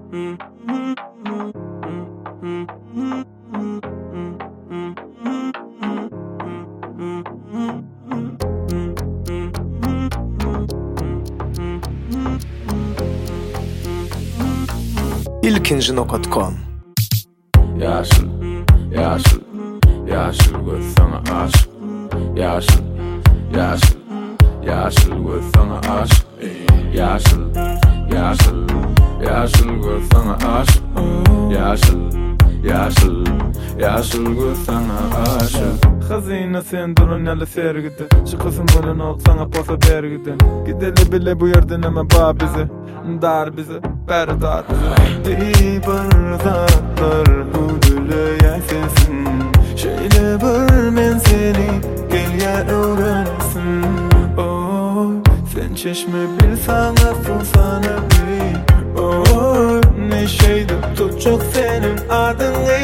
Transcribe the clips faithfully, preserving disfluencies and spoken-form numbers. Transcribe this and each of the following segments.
ilkinci nokta com Yaşıl, yaşıl, yaşıl göz sana aşık. Yaşıl, yaşıl, yaşıl göz sana aşık. Yaşıl, yaşıl, yaşıl göz sana aşık. Yaşıl, yaşıl, yaşıl göz sana aşık. Hazine sen durun yalı sergide. Çıkısın bolun ol sana posa bergide. Gideli bile bu yerden hemen bağ bize. Dar bize, beri dar bize. Di bardatlar hudule yaşasın. Şöyle bir men seni gel ya öğrensin. Oy sen çeşme bil sana sana bil. Oy ne şeyde tut çok senin adını.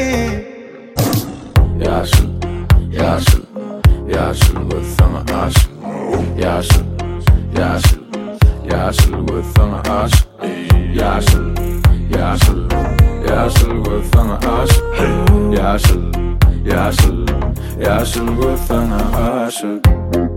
Yaşıl, yaşıl, yaşıl göz sana aşık. Yaşıl, yaşıl, yaşıl göz sana aşık. Yaşıl, yaşıl, yaşıl göz sana aşık. Yaşıl, yaşıl, yaşıl göz sana aşık.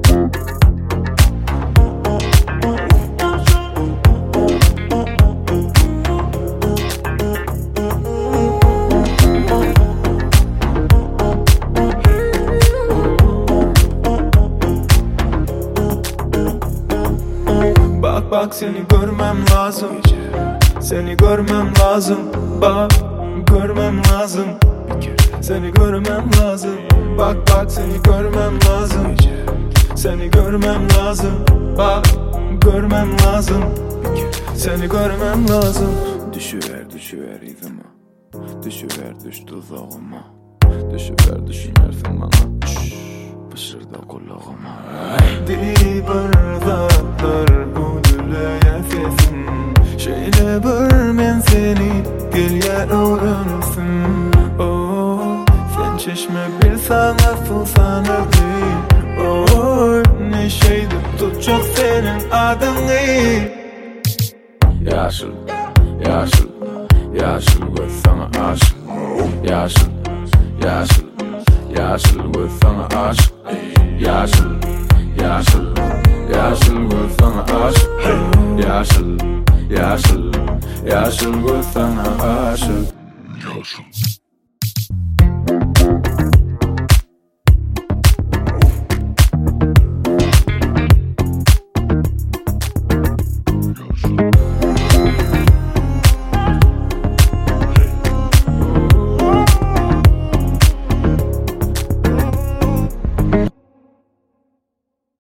Bak bak seni görmem lazım. Seni görmem lazım. Bak görmem lazım. Seni görmem lazım. Bak bak seni görmem lazım. Seni görmem lazım. Bak görmem lazım. Seni görmem lazım. Düşüver düşüver izime. Düşüver düş tuzağıma. Düşüver düşünersin bana. Pışır da kulağıma. Di bardatlar hudule yaşasın. Şöyle bir men seni gel ya öğrensin. Oh sen çeşme bil sana sana bil. Oh ne şeyde tut çok senin adını. Yaşıl, yaşıl, yaşıl göz sana aşık. Yaşıl, yaşıl, yaşıl göz sana aşık. Yaşıl, yaşıl, yaşıl göz sana aşık. Yaşıl, yaşıl, yaşıl göz sana aşık. Yaşıl.